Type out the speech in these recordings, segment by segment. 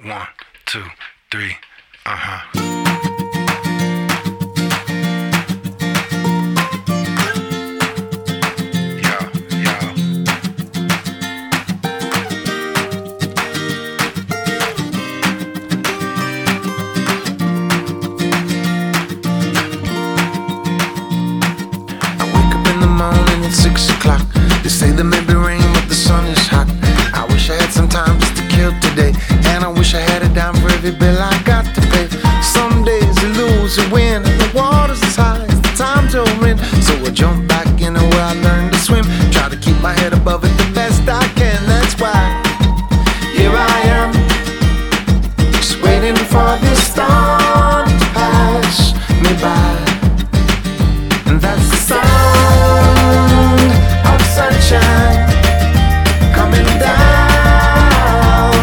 1, 2, 3, uh-huh. Morning at 6 o'clock. They say there may be rain, but the sun is hot. I wish I had some time just to kill today, and I wish I had a dime for every bill I got to pay. Some days you lose, you win, and the water's as high as the time to win. So I jump back in where I learned to swim. Try to keep my head above it the best I can. That's why here I am, just waiting for this storm to pass me by. And that's the sound of sunshine coming down.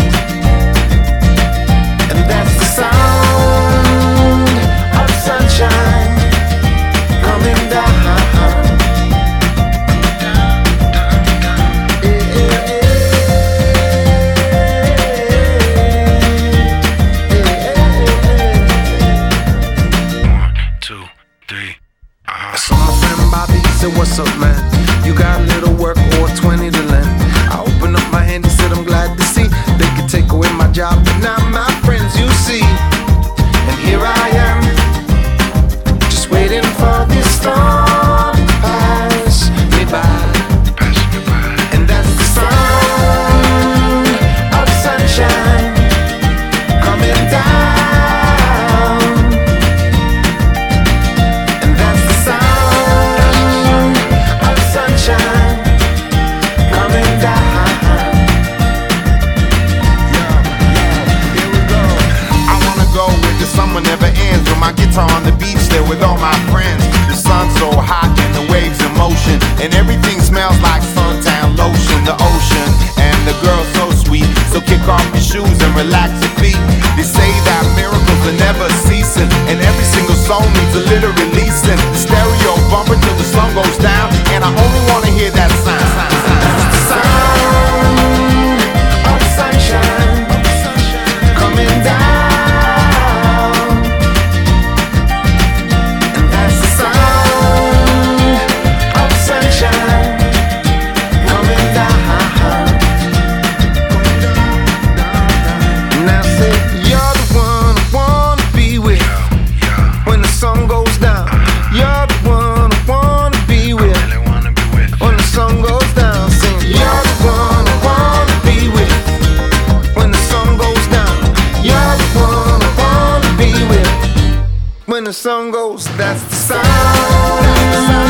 And that's the sound of sunshine coming down. I saw my friend Bobby, he said, what's up, man? You got a little work or 20 to lend? I opened up my hand, he said, I'm glad to see they could take away my job, but not my friends, you see. And here I am, just waiting for this storm to pass me by. And that's the sound of sunshine coming down. Summer never ends with my guitar on the beach there with all my friends. The sun's so hot and the waves in motion, and everything smells like suntan lotion. The ocean and the girl so sweet, so kick off your shoes and relax your feet. They say that miracles are never ceasing, and every single song needs a little releasing. The stereo bumper till the sun goes down, and I only wanna hear that sound. The sound of sunshine coming down. When the sun goes, that's the sound.